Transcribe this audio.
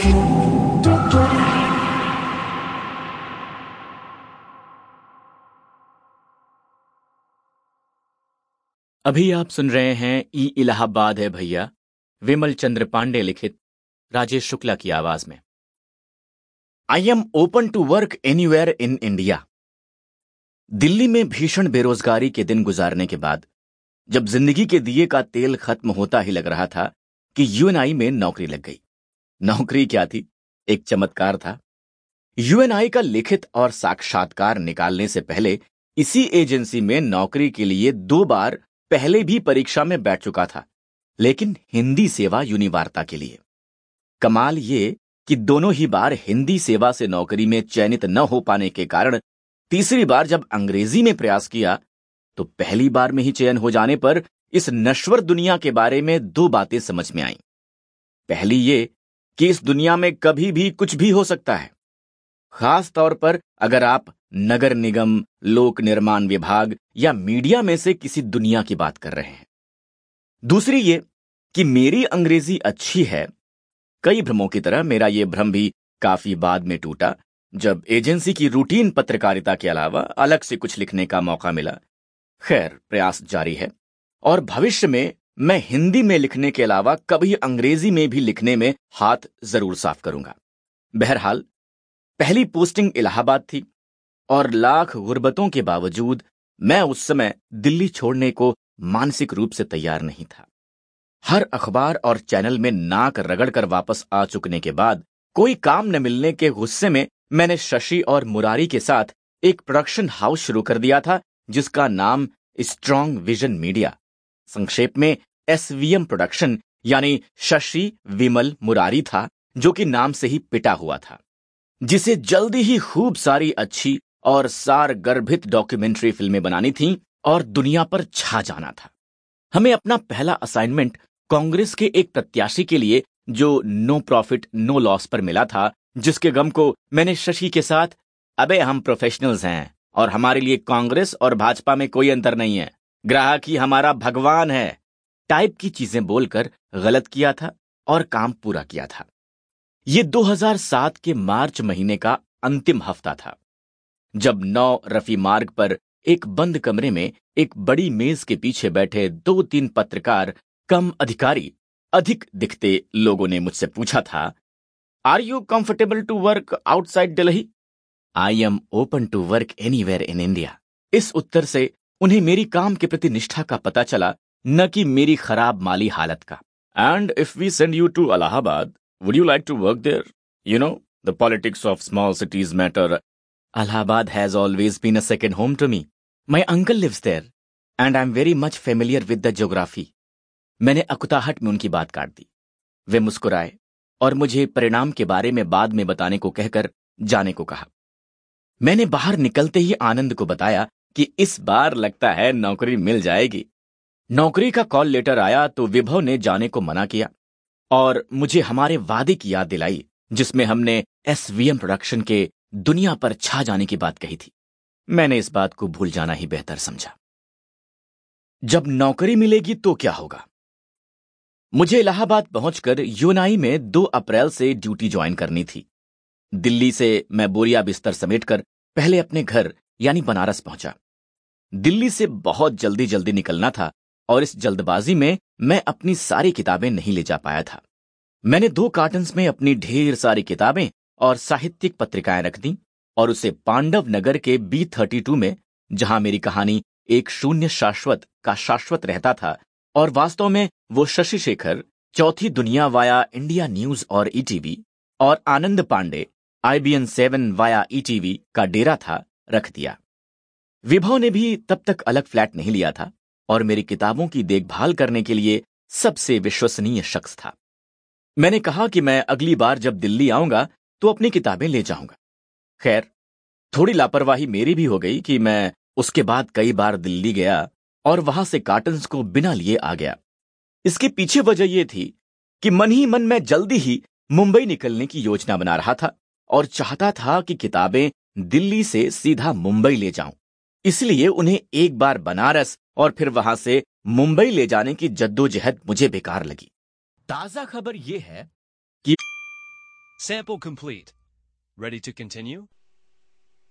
अभी आप सुन रहे हैं ई इलाहाबाद है भैया, विमल चंद्र पांडे लिखित, राजेश शुक्ला की आवाज में। I am open to work anywhere in India. Delhi में भीषण बेरोजगारी के दिन गुजारने के बाद जब जिंदगी के दिए का तेल खत्म होता ही लग रहा था कि यूएनआई में नौकरी लग गई। नौकरी क्या थी, एक चमत्कार था। यूएनआई का लिखित और साक्षात्कार निकालने से पहले इसी एजेंसी में नौकरी के लिए 2 बार पहले भी परीक्षा में बैठ चुका था, लेकिन हिंदी सेवा यूनिवार्ता के लिए। कमाल ये कि दोनों ही बार हिंदी सेवा से नौकरी में चयनित न हो पाने के कारण तीसरी बार जब अंग्रेजी में प्रयास किया तो पहली बार में ही चयन हो जाने पर इस नश्वर दुनिया के बारे में 2 बातें समझ में आईं। पहली ये कि इस दुनिया में कभी भी कुछ भी हो सकता है, खास तौर पर अगर आप नगर निगम, लोक निर्माण विभाग या मीडिया में से किसी दुनिया की बात कर रहे हैं। दूसरी ये कि मेरी अंग्रेजी अच्छी है। कई भ्रमों की तरह मेरा ये भ्रम भी काफी बाद में टूटा जब एजेंसी की रूटीन पत्रकारिता के अलावा अलग से कुछ लिखने का मौका मिला। खैर, प्रयास जारी है और भविष्य में मैं हिंदी में लिखने के अलावा कभी अंग्रेजी में भी लिखने में हाथ जरूर साफ करूंगा। बहरहाल, पहली पोस्टिंग इलाहाबाद थी और लाख गुर्बतों के बावजूद मैं उस समय दिल्ली छोड़ने को मानसिक रूप से तैयार नहीं था। हर अखबार और चैनल में नाक रगड़कर वापस आ चुकने के बाद कोई काम न मिलने के गुस्से में मैंने शशि और मुरारी के साथ एक प्रोडक्शन हाउस शुरू कर दिया था जिसका नाम स्ट्रॉन्ग विजन मीडिया, संक्षेप में एसवीएम प्रोडक्शन यानी शशि विमल मुरारी था, जो कि नाम से ही पिटा हुआ था, जिसे जल्दी ही खूब सारी अच्छी और सार गर्भित डॉक्यूमेंट्री फिल्में बनानी थीं और दुनिया पर छा जाना था। हमें अपना पहला असाइनमेंट कांग्रेस के एक प्रत्याशी के लिए जो नो प्रॉफिट नो लॉस पर मिला था, जिसके गम को मैंने शशि के साथ अबे हम प्रोफेशनल्स हैं और हमारे लिए कांग्रेस और भाजपा में कोई अंतर नहीं है, ग्राहक ही हमारा भगवान है टाइप की चीजें बोलकर गलत किया था और काम पूरा किया था। ये 2007 के मार्च महीने का अंतिम हफ्ता था जब 9 रफी मार्ग पर एक बंद कमरे में एक बड़ी मेज के पीछे बैठे 2-3 पत्रकार कम अधिकारी अधिक दिखते लोगों ने मुझसे पूछा था, are you comfortable to work outside Delhi? I am open to work anywhere in India. इस उत्तर से उन्हें मेरी काम के प्रति निष्ठा का पता चला, न कि मेरी खराब माली हालत का। And if we send you to Allahabad, would you like to work there? You know, the politics of small cities matter. Allahabad has always been a second home to me. My uncle lives there, and I'm very much familiar with the geography. मैंने अकुताहट में उनकी बात काट दी। वे मुस्कुराए और मुझे परिणाम के बारे में बाद में बताने को कहकर जाने को कहा। मैंने बाहर निकलते ही आनंद को बताया कि इस बार लगता है नौकरी मिल जाएगी। नौकरी का कॉल लेटर आया तो विभव ने जाने को मना किया और मुझे हमारे वादे की याद दिलाई जिसमें हमने एसवीएम प्रोडक्शन के दुनिया पर छा जाने की बात कही थी। मैंने इस बात को भूल जाना ही बेहतर समझा। जब नौकरी मिलेगी तो क्या होगा? मुझे इलाहाबाद पहुंचकर यूएनआई में 2 अप्रैल से ड्यूटी ज्वाइन करनी थी। दिल्ली से मैं बोरिया बिस्तर समेटकर पहले अपने घर यानी बनारस पहुंचा। दिल्ली से बहुत जल्दी जल्दी निकलना था और इस जल्दबाजी में मैं अपनी सारी किताबें नहीं ले जा पाया था। मैंने 2 कार्टन्स में अपनी ढेर सारी किताबें और साहित्यिक पत्रिकाएं रख दी और उसे पांडव नगर के B32 में, जहां मेरी कहानी एक शून्य शाश्वत का शाश्वत रहता था और वास्तव में वो Shashi Shekhar, Chauthi Duniya via India news और ईटीवी, और Anand Pandey IBN 7 via ETV का डेरा था, रख दिया। विभव ने भी तब तक अलग फ्लैट नहीं लिया था और मेरी किताबों की देखभाल करने के लिए सबसे विश्वसनीय शख्स था। मैंने कहा कि मैं अगली बार जब दिल्ली आऊंगा तो अपनी किताबें ले जाऊंगा। खैर, थोड़ी लापरवाही मेरी भी हो गई कि मैं उसके बाद कई बार दिल्ली गया और वहां से कार्टन्स को बिना लिए आ गया। इसके पीछे वजह यह थी कि मन ही मन में जल्दी ही मुंबई निकलने की योजना बना रहा था और चाहता था कि किताबें दिल्ली से सीधा मुंबई ले जाऊं। इसलिए उन्हें एक बार बनारस और फिर वहां से मुंबई ले जाने की जद्दोजहद मुझे बेकार लगी। ताजा खबर यह है कि Sample complete. Ready to continue?